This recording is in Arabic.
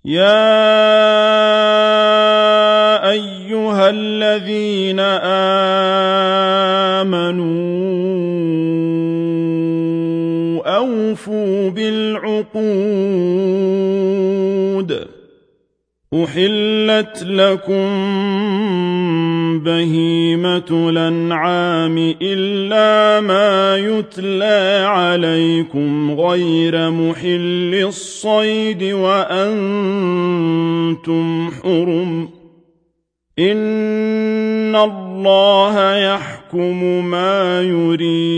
يَا أَيُّهَا الَّذِينَ آمَنُوا أَوْفُوا بِالْعُقُودِ ۚ أُحِلَّتْ لَكُم بَهِيمَةُ الْأَنْعَامِ إِلَّا مَا يُتْلَىٰ عَلَيْكُمْ غَيْرَ مُحِلِّي الصَّيْدِ وَأَنتُمْ حُرُمٌ ۗ إِنَّ اللَّهَ يَحْكُمُ مَا يُرِيدُ.